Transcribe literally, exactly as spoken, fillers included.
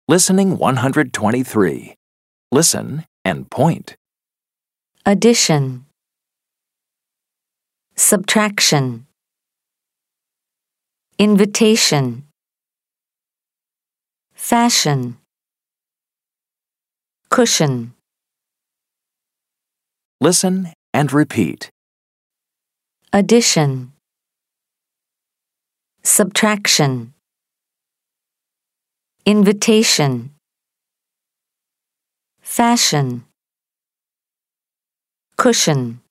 Listening one hundred twenty-three. Listen and point. Addition. Subtraction. Invitation. Fashion. Cushion. Listen and repeat. Addition. Subtraction. Invitation. Fashion. Cushion.